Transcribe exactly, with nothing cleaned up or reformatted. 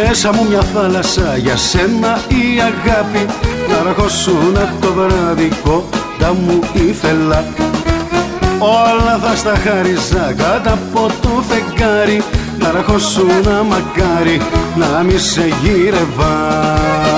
μέσα μου μια θάλασσα, για σένα η αγάπη. Να ραχώσουνα το βράδυ κοντά μου ήθελα. Όλα θα στα χάριζα κάτω από το φεγγάρι. Να ραχώσουνα μακάρι να μη σε γύρευα.